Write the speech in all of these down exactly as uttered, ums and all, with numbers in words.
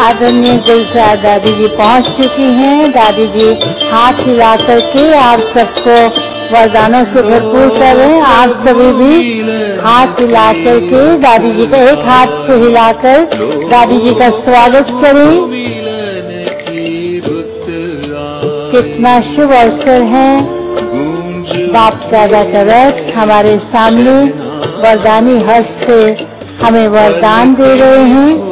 आदरणीय गुलजार दादी जी पहुंच चुकी हैं। दादी जी हाथ हिला करके आप सबको वरदानों से भरपूर करें। आप सभी भी हाथ हिला करके दादी जी का एक हाथ से हिलाकर दादी जी का स्वागत करें। कितना शुभ अवसर है। बाप दादा का रथ हमारे सामने वरदानी हस्त से हमें वरदान दे रहे हैं।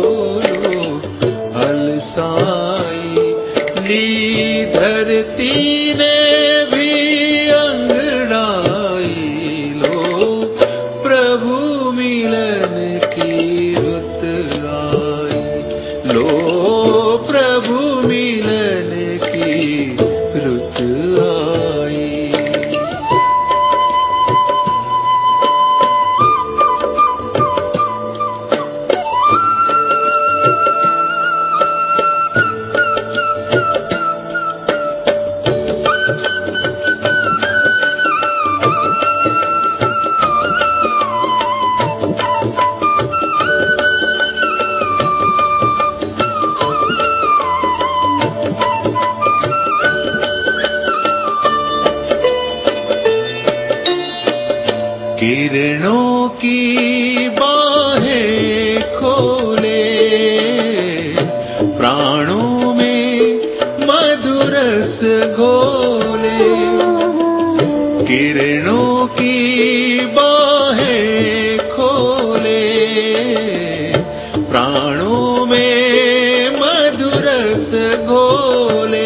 ली धरती ने भी अंगड़ाई, लो प्रभु मिलन की रुत आई, लो प्रभु मिलन की रुत आई। किरणों की बाहें खोले, प्राणों में मधुरस घोले। किरणों की बाहें खोले, प्राणों में मधुरस घोले।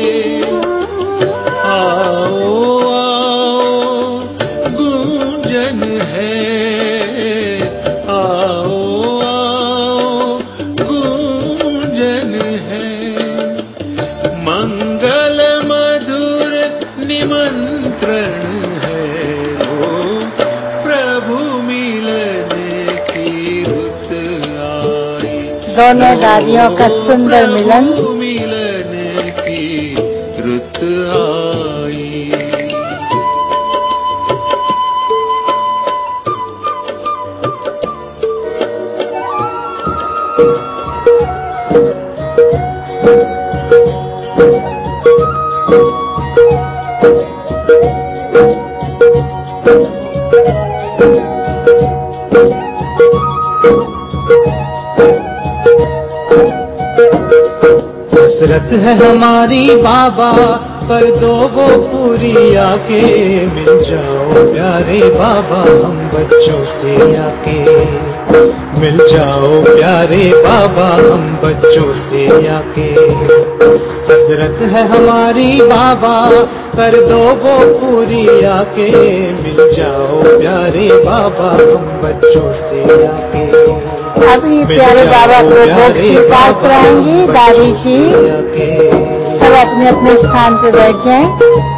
दोनों दादियों का सुंदर मिलन। मिलन की रुत आई। हसरत है हमारी बाबा, कर दो वो पूरी आके। मिल जाओ प्यारे बाबा हम बच्चों से आके। मिल जाओ प्यारे बाबा हम बच्चों से आके। हसरत है हमारी बाबा, कर दो वो पूरी आके। मिल जाओ प्यारे बाबा हम बच्चों से आके। अभी प्यारे बाबा को भोग स्वीकार कराएंगे। दादी जी सब अपने अपने स्थान पर बैठ जाएं।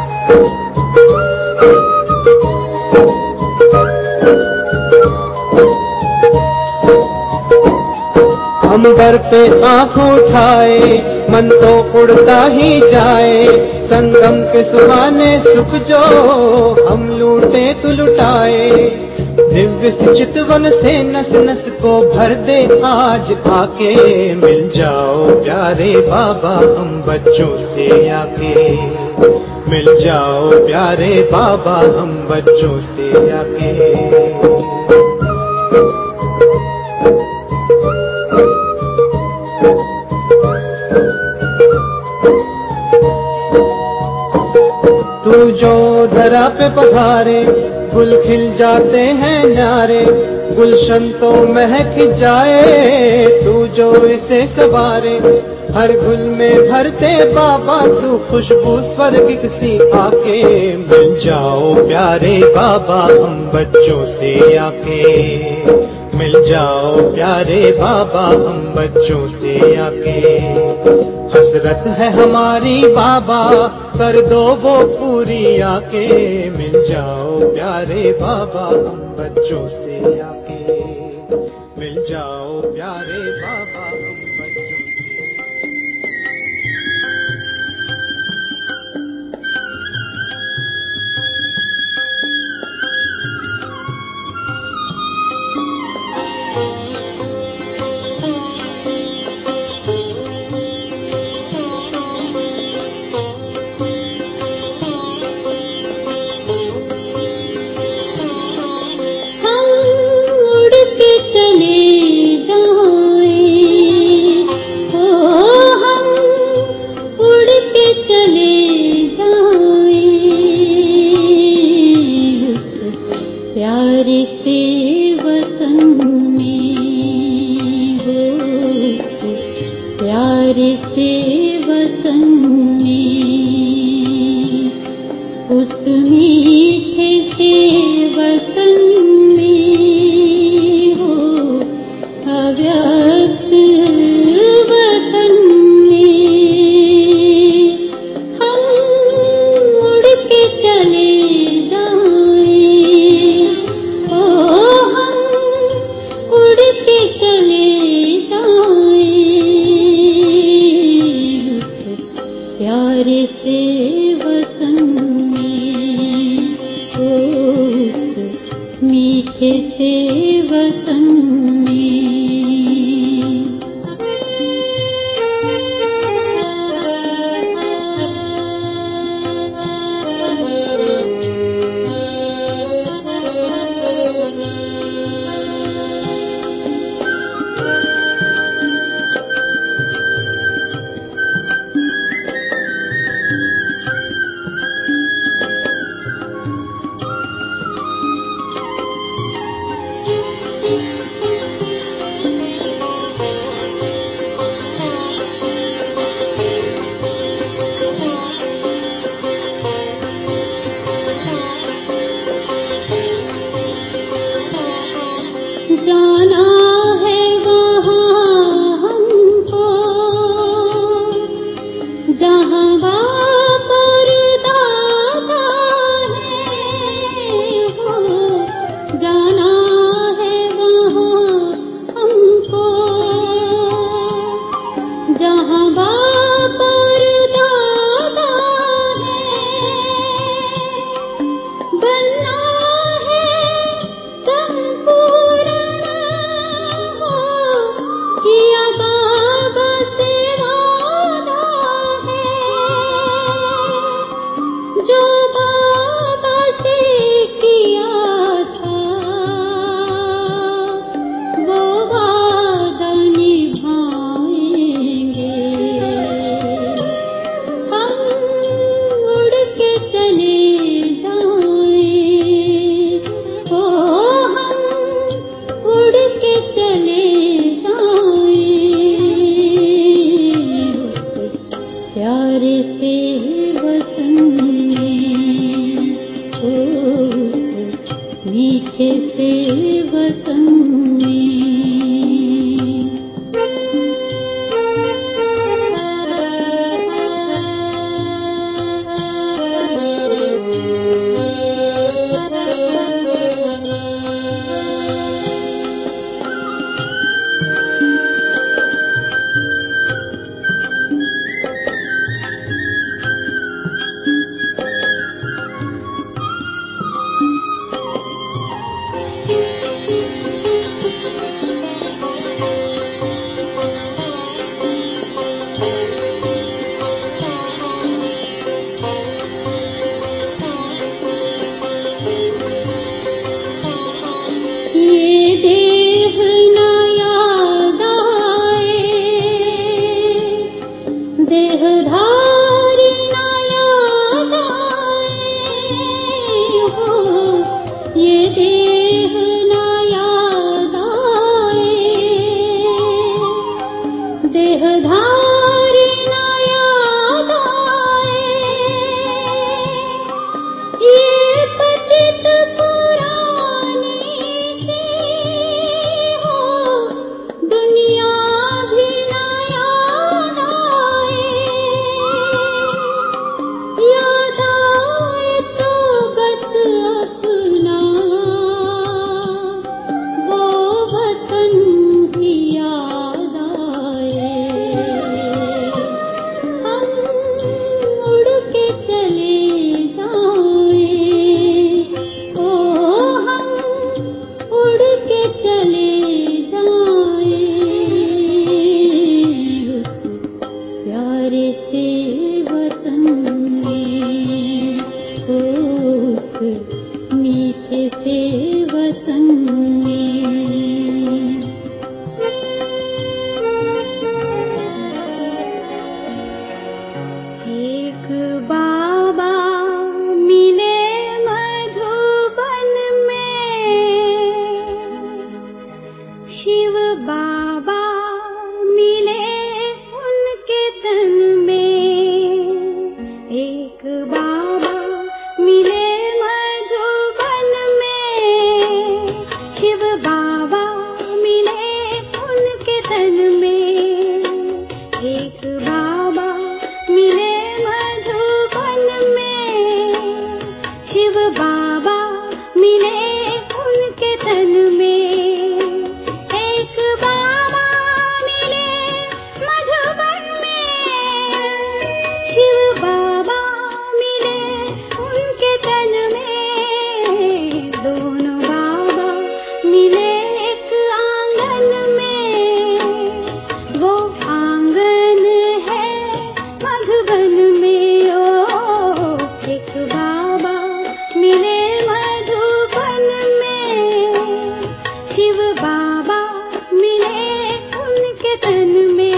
अंबर पे आँख उठाए, मन तो उड़ता ही जाए। संगम के सुहाने सुख जो हम लूटे तो लुटाए। दिव्य चितवन से नस नस को भर दे आज आके। मिल जाओ प्यारे बाबा हम बच्चों से आके। मिल जाओ प्यारे बाबा हम बच्चों से आके। तू जो धरा पे पधारे, गुल खिल जाते हैं न्यारे। गुलशन तो महक जाए, तू जो इसे सवारे। हर गुल में भरते बाबा तू खुशबू स्वर्गिक सी आके। मिल जाओ प्यारे बाबा हम बच्चों से आके। मिल जाओ प्यारे बाबा हम बच्चों से आके। हसरत है हमारी बाबा, कर दो वो पूरी आके। मिल जाओ प्यारे बाबा हम बच्चों से आके। मिल जाओ प्यारे बाबा हम बच्चों से। में, उस मीठे से वतन में हो, अव्यक्त वतन में हम उड़ के चले जाएं, ओ हम उड़ के चले जाएं उस प्यारे से वतन में, ओ उस मीठे से वतन में। जाना है वहाँ हमको जहाँ बाप और दादा है वो, जाना है वहाँ हमको जहाँ बाप और दादा है, बनना है संपूर्ण किया बाबा से वादा है, जो बाबा से किया था वो वादा निभाएंगे। हम उड़ के चले जाएं, ओ हम उड़ के चले प्यारे से वतन में, ओ मीठे से वतन में। वन में ओ एक बाबा मिले मधुबन में, शिव बाबा मिले उनके तन में।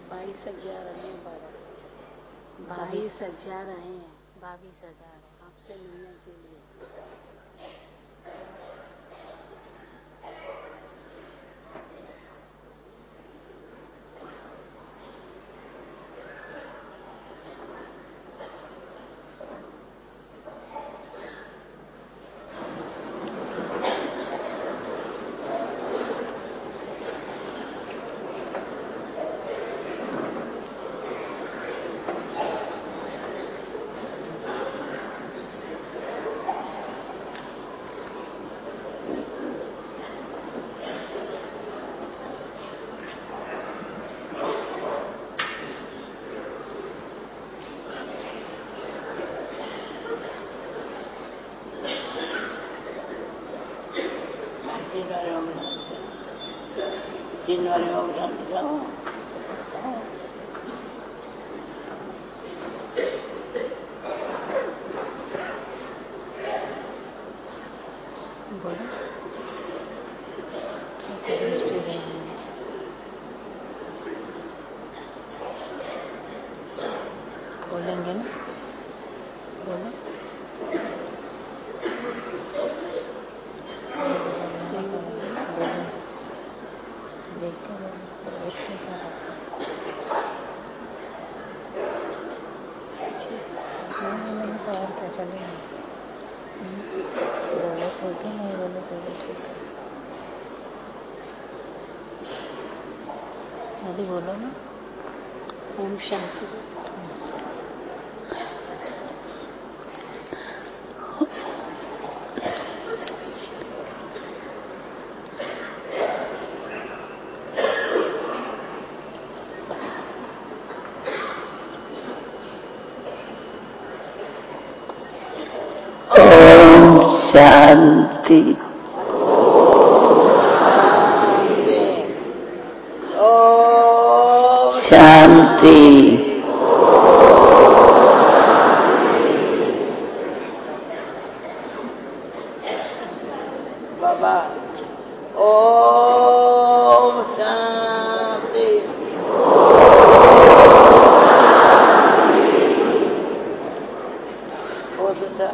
भाई सजा रहे हैं बाबा, भाई सजा रहे हैं, भाभी सजा रहे हैं आपसे मिलने के लिए। तीन वाले में जाते जाओ बोलेंगे ना, बोलो और क्या चलेगा, बोलो ठीक है, नहीं बोलो तो भी ठीक है, यदि बोलो ना। ओम शांति। शांति। शांति। बाबा ओम शांति। हो सकता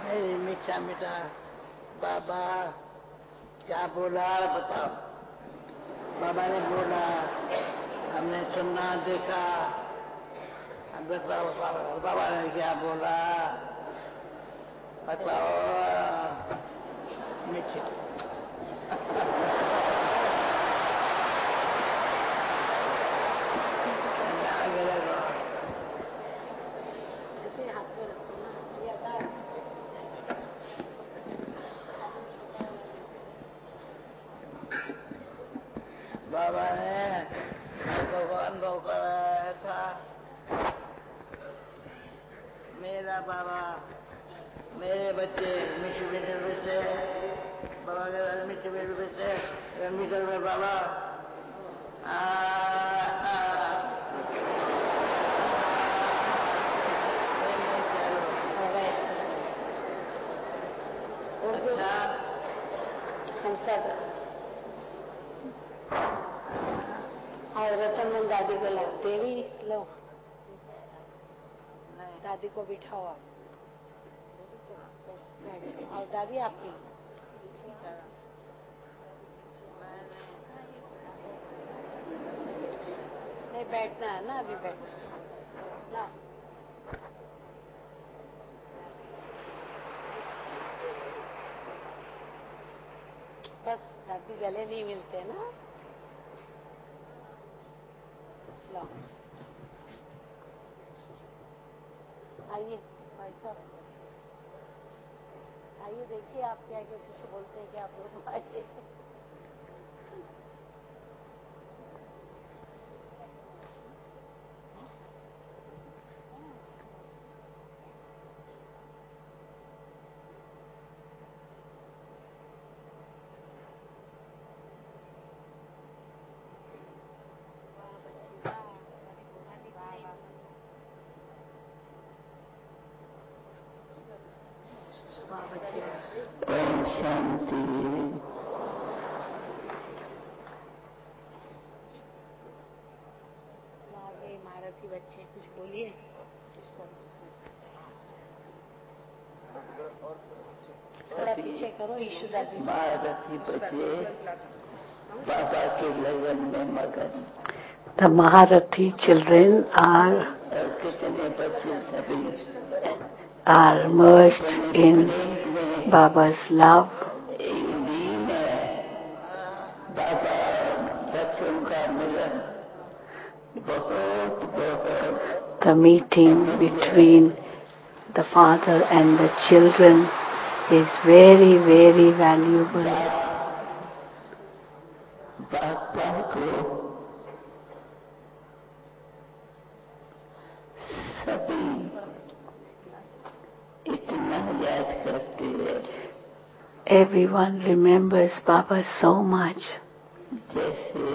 मेरी मीठा मीठा बाबा क्या बोला बताओ। बाबा ने बोला, हमने सुना देखा, अब बताओ बाबा ने क्या बोला बताओ। मीठे हाथ में रखो ना। बाबा ने हमको अनुभव कराया था। मेरा बाबा, मेरे बच्चे मीठे मीठे बच्चे, बाबा के मीठे मीठे बच्चे, मीठे में बाबा आ, आ, और रतन मन दादी को ला, देवी लो, दादी को बिठाओ आप, और दादी आपकी नहीं बैठना है ना, अभी बैठना ना। बस दादी गले नहीं मिलते ना। लो आइए भाई साहब, आइए देखिए आप क्या क्या कुछ बोलते हैं क्या आप लोग। आइए ओम शांति। आगे महारथी बच्चे कुछ बोलिए। थोड़ा पीछे करो ईशु दादी। महारथी बच्चे बाबा के लगन में मगन। The Maharathi children are और कितने बच्चे सभी are merged in Baba's love. बाबा बच्चों का मिलन बहुत बहुत। The meeting between the father and the children is very, very valuable. बाबा को सभी इतना याद करते हैं। Everyone remembers Baba so much. जैसे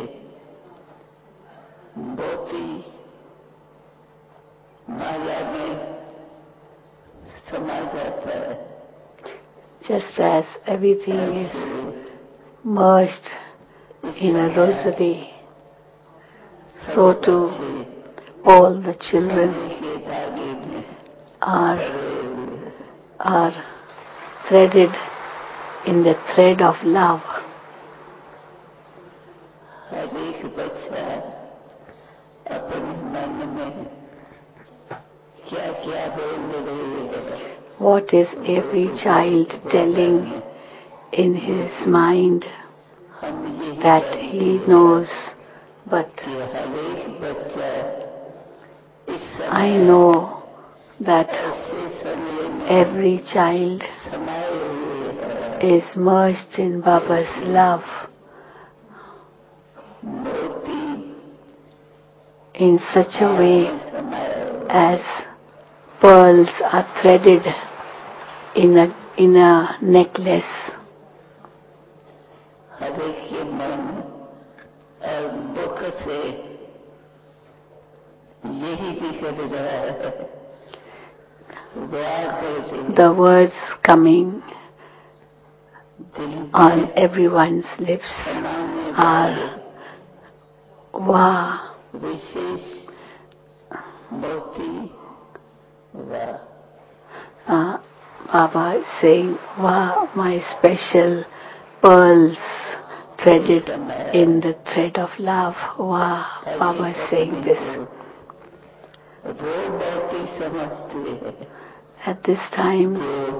मोती माला में समा जाता है, Just as everything is merged in a rosary, so too all the children के धागे में are, are threaded in the thread of love. हर एक बच्चा अपने मन में क्या क्या बोल रहे हैं। What is every child telling in his mind हम ये that he knows, but कि हर एक बच्चा इस I समय know that ऐसे समय में every child समाये हुए हैं। is merged in Baba's love मोती in such a way समाये हुए as pearls are threaded in a, in a necklace. हर एक के मन और मुख से यही दिख रहा है। The words coming on everyone's lips are Wow, विशेष मोती वाह। uh, Baba is saying, wow, my special pearls threaded in the thread of love. Wow, Baba is saying this. At this time,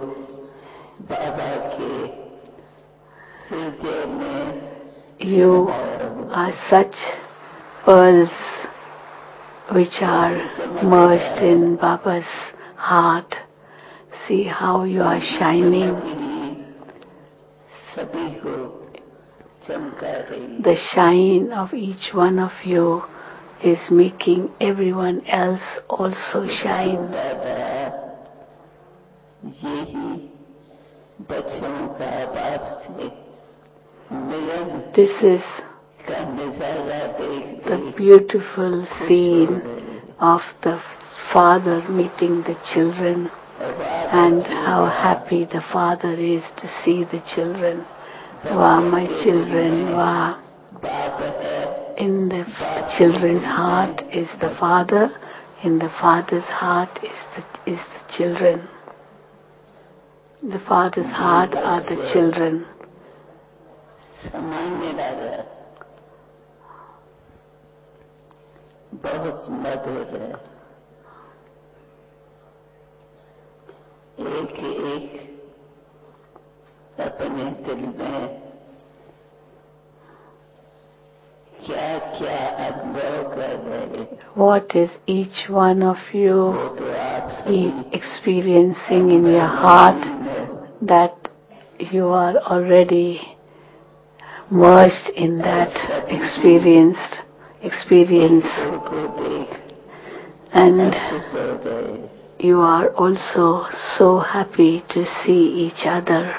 you are such pearls which are merged in Baba's heart. See how you are shining. The shine of each one of you is making everyone else also shine. This is the beautiful scene of the father meeting the children, and how happy the father is to see the children. Wow, my children, wow. In the children's heart is the father, in the father's heart is the, is the children. The father's heart are the children. बहुत मधुर है, एक एक अपने दिल में क्या क्या अनुभव कर रहे। What is each one of you experiencing in your heart that you are already merged in that experienced experience, and you are also so happy to see each other.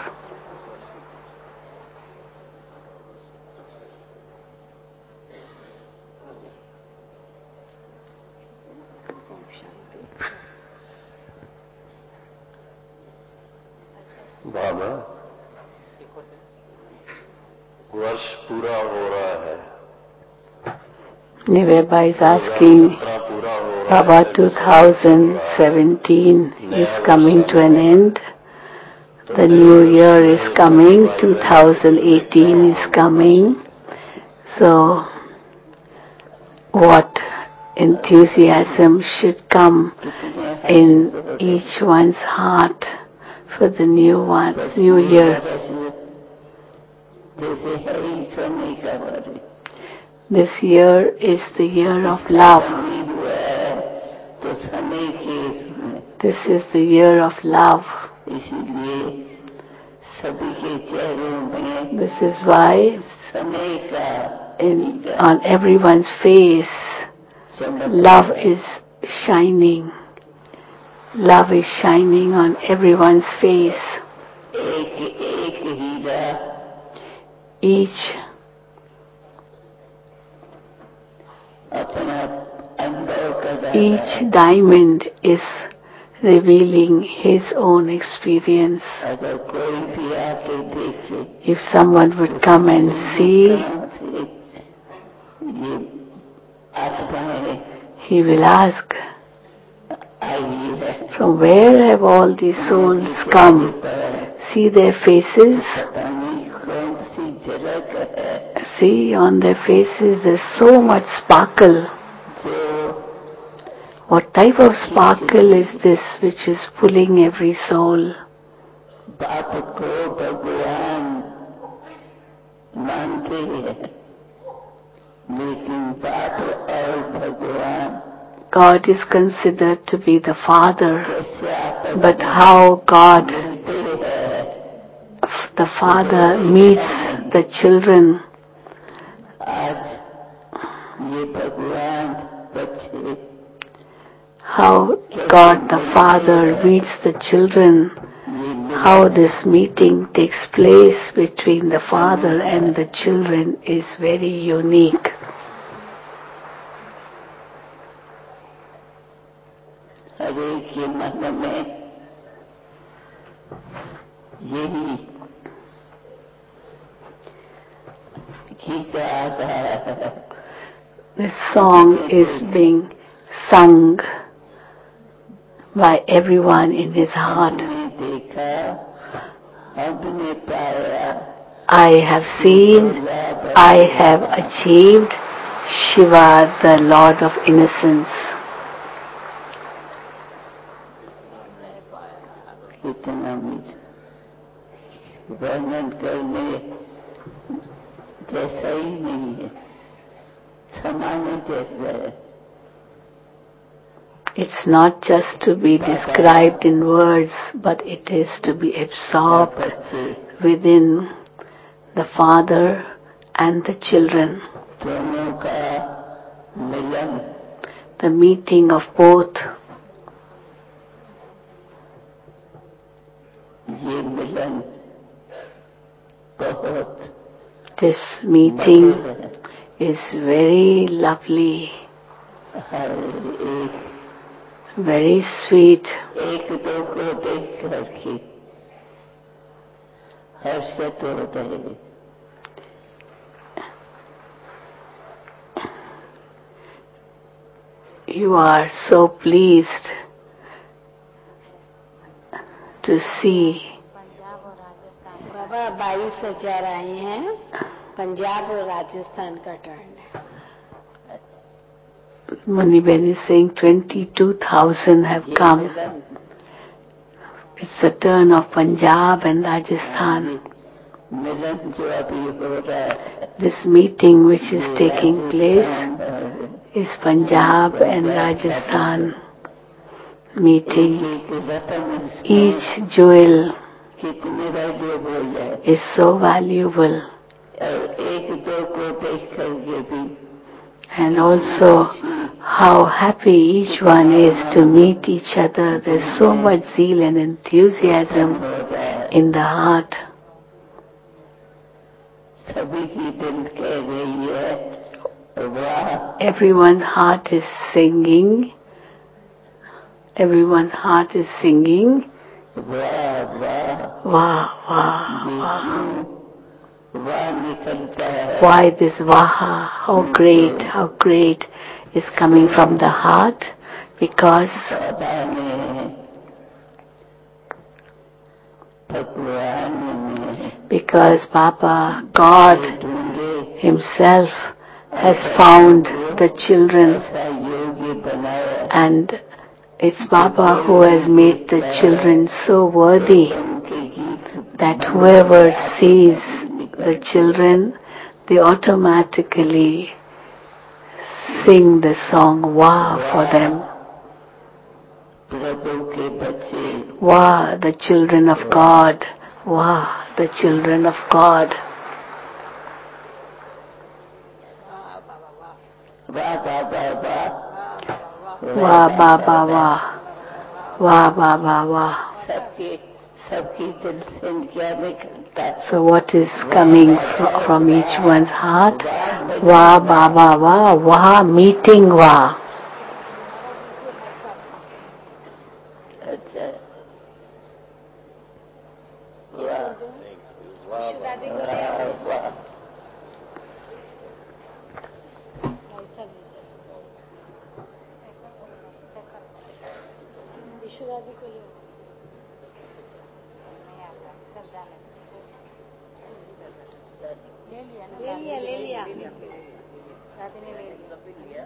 बाबा, वर्ष पूरा हो रहा है। Niveba is asking, Baba, two thousand seventeen is coming to an end. The new year is coming, two thousand eighteen is coming. So, what enthusiasm should come in each one's heart for the new one, new year? This year is the year of love. This is the year of love. This is why in, on everyone's face, love is shining. Love is shining on everyone's face. Each Each diamond is revealing his own experience. If someone would come and see, he will ask, from where have all these souls come? See their faces. See, on their faces there's so much sparkle. What type of sparkle is this which is pulling every soul? God is considered to be the Father, but how God, the Father, meets the children. How God the Father meets the children, how this meeting takes place between the Father and the children is very unique. This song is being sung by everyone in his heart. देखा हमने पाया I have seen, I have achieved Shiva, the Lord of Innocence. कितना मीठ वर्णन करने जैसा ही नहीं है, समाने जैसा है. It's not just to be described in words, but it is to be absorbed within the father and the children. दोनों का मिलन, the meeting of both. ये मिलन बहुत This meeting is very lovely, हर एक very sweet. एक दो को देख करके हर्षित होते हैं. You are so pleased to see. Punjab और राजस्थान. बाबा बाईस हजार आए हैं. पंजाब और राजस्थान का टर्न है. Muniben is saying twenty-two thousand have come. It's the turn of Punjab and Rajasthan. मिलन जो अभी हो रहा है, This meeting which is taking place is Punjab and Rajasthan meeting. Each jewel कितने valuable है, is so valuable, और एक दो को देख करके भी and also how happy each one is to meet each other. There's so much zeal and enthusiasm हो रहा है. in the heart. सभी की दिल कह रही है वाह. Everyone's heart is singing. Everyone's heart is singing. वाह वाह. Wow, wow, ये wow. क्यों वाह निकलता है. Why this vaha? How great, how great is coming from the heart? Because बाबा ने भगवान ने because Baba, God ढूंढे, Himself has found the children, ऐसा योग्य बनाया, and it's Baba who has made the children so worthy उनके गीत that whoever sees the children, they automatically sing the song Wah for them. प्रभु के बच्चे, Wah, the children of God. Wah, the children of God. वाह बाबा वाह. Wah, Baba, wah. Wah, Baba, wah. सबके सबकी दिल से क्या निकलता है. So what is coming fr- from each one's heart? Wah, Baba, wah. Wah, meeting Wah. अच्छा वाह वाह वाह. विश्वदादी को ले ले लिया ले लिया दादी ने ले लिया.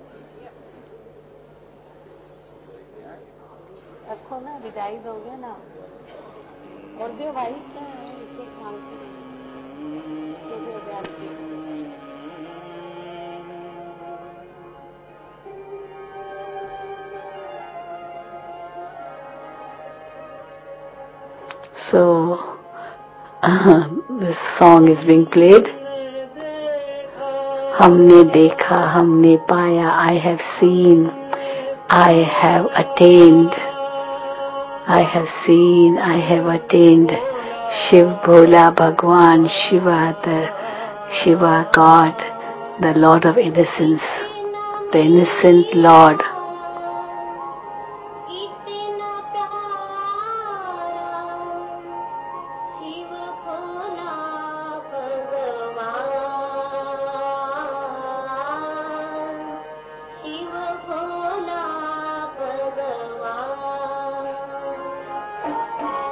रखो ना, विदाई दोगे ना, और दो भाई. क्या है, एक एक मांग के दो दो हजार की. So uh, this song is being played. हमने देखा, हमने पाया, I have seen, I have attained. I have seen, I have attained. Shiv Bhola Bhagwan, Shiva, the Shiva God, the Lord of Innocence, the innocent Lord. Shiv भोला भगवान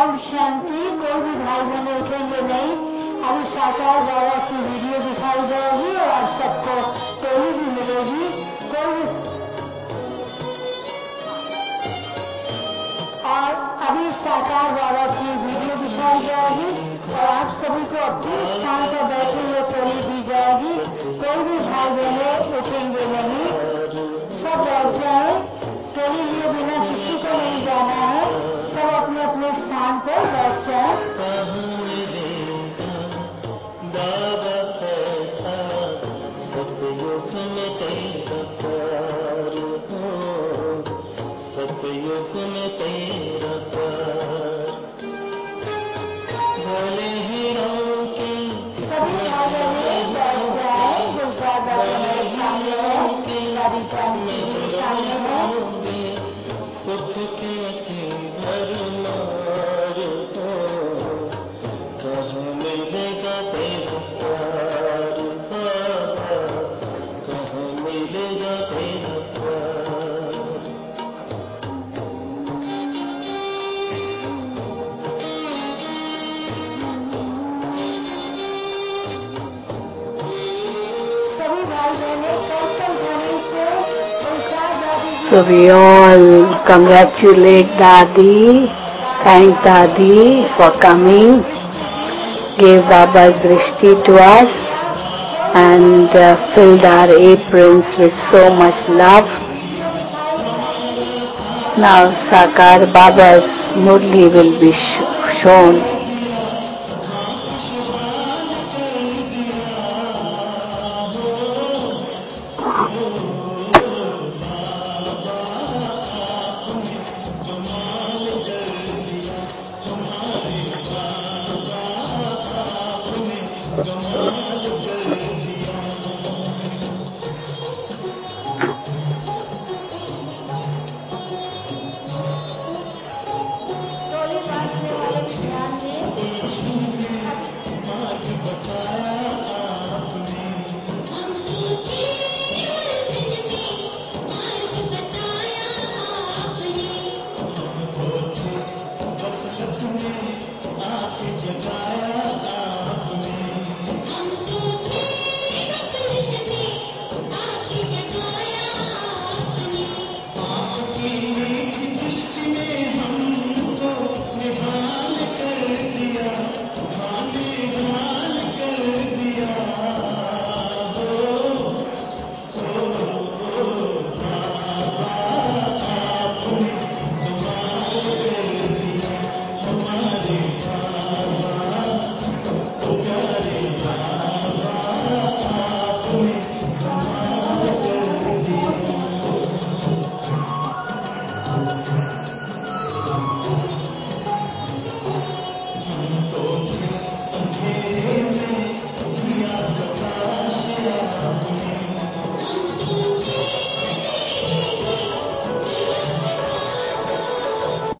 ओम शांति। कोई भी भाई बहन उठेंगे नहीं। अभी साकार बाबा की वीडियो दिखाई जाएगी और आप सबको टोली भी मिलेगी। कोई भी और अभी साकार बाबा की वीडियो दिखाई जाएगी और आप सभी को अपने स्थान पर बैठे हुए टोली दी जाएगी। कोई भी भाई बहन उठेंगे नहीं, सब बैठ जाए। टोली लिए बिना किसी को नहीं जाना है, सब अपने अपने स्थान पर बैठ जाए। बाबा कैसा सतयुग में तेरा प्यार हो, सतयुग में तेरा प्यार भले ही रोके सभी भाई बहन बैठ जाए। गुलजार बाबा मेरे सामने है, दादी जान मेरे सामने है। सुख के अति भरमार हो, कहाँ मिलेगा तेरा प्यार बाबा, कहाँ मिलेगा तेरा प्यार। सभी भाई बहन कल कल ध्वनि से गुलजार दादी जी। So we all congratulate Dadi, thank Dadi for coming, gave Baba's Drishti to us and uh, filled our aprons with so much love. Now Sakar Baba's Murli will be sh- shown.